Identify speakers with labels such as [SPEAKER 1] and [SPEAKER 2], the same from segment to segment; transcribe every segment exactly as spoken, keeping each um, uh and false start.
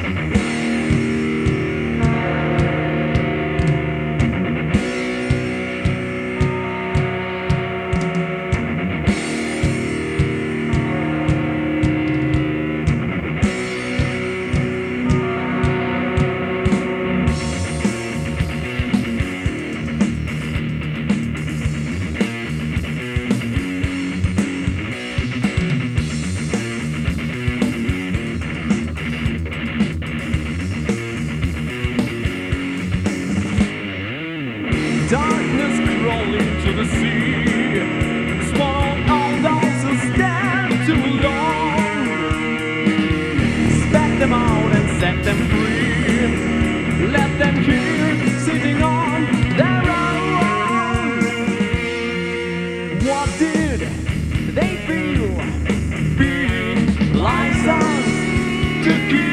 [SPEAKER 1] Darkness crawling to the sea. Swallow all those who stand too long. Spat them out and set them free. Let them keep sitting on their own. What did they feel? Being licensed to kill.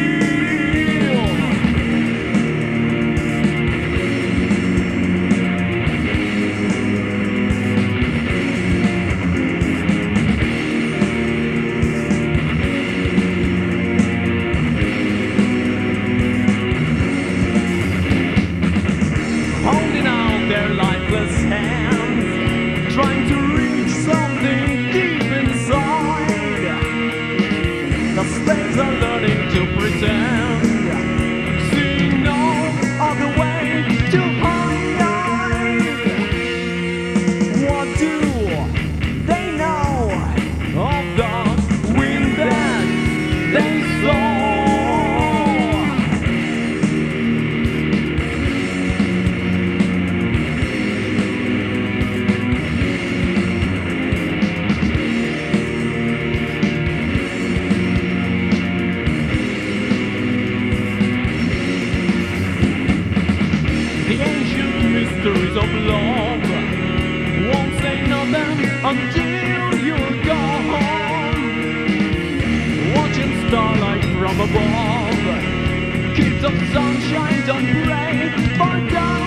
[SPEAKER 1] Their lifeless hands, trying to reach something deep inside. The slaves are learning to pretend, seeing no other way to hide. What do they know of the wind that they saw? Mysteries of love won't say nothing until you're gone. Watching starlight from above, kids of sunshine don't pray for God.